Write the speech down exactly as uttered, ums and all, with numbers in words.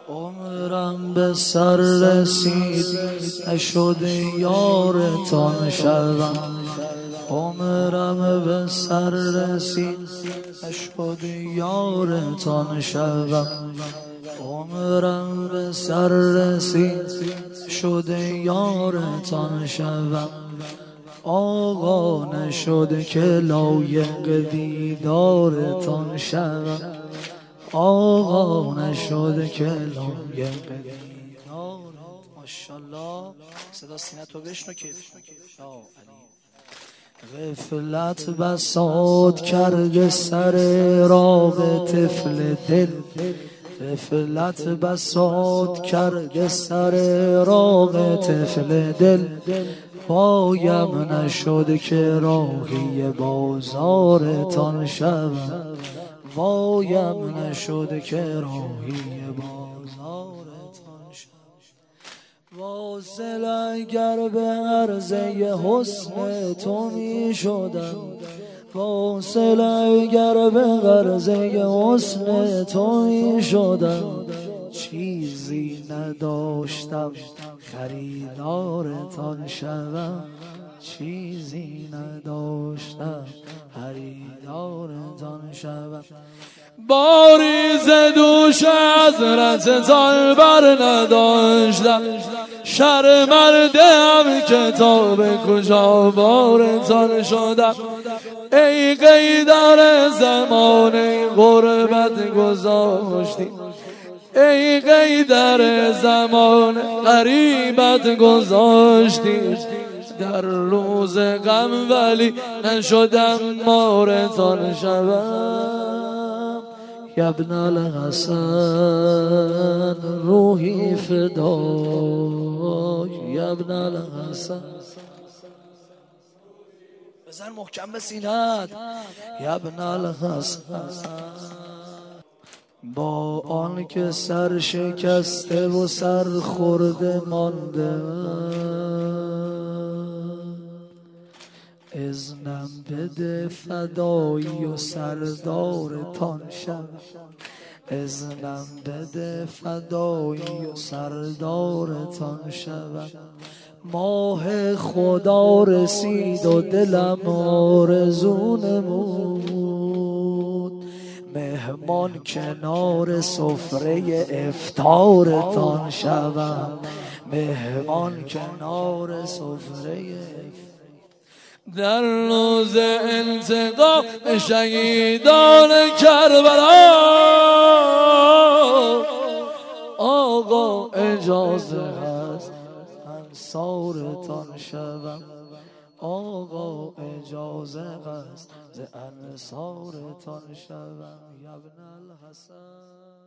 عمرم به سر رسید نشد یارتان شوم. عمرم به سر رسید نشد یارتان شوم. عمرم به سر رسید شد یارتان شوم. آقا نشد که لایق دیدارتان شوم. آقا نشد که لایق دیدارتان. ماشاءالله صدا سینه تو بشنو کیف یا علی. غفلت بساط کرد سر راه طفل دل. غفلت بساط کرد سر راه طفل دل. پایم نشد که راهی بازارتان شوم. وایم نشد که راهی بازارتان شوم. واصل اگر به عرضه حسن تو می شدم. واصل اگر به عرضه حسن تو می شدم. چیزی نداشتم خریدارتان شوم. چیزی نداشتم خریدارتان شوم. باری ز دوش حضرتتان بر نداشتم. شرمنده‌ام که تا به کجا بارتان شدم. ای قیدر زمان ای غربت گذاشتی. ای قیدر زمان غریبت گذاشتی. در روز غم ولی نشدم مارتان شوم. یا ابن الحسن روحی فدای. یا ابن الحسن بزن محکم به سینت. یا ابن الحسن با آن که سر شکسته و سر خورده مانده. اذنم بده فدایی و سردارتان شوم. اذنم بده فدایی و سردارتان شوم. ماه خدا رسید و دلم آرزو نمود. مهمان کنار سفره افطارتان شوم. مهمان کنار سفره افطار. در روز انتقام شهیدان کربلا. آقا اجازه هست انصارتان شوم. آقا اجازه هست ز انصارتان شوم. یا ابن الحسن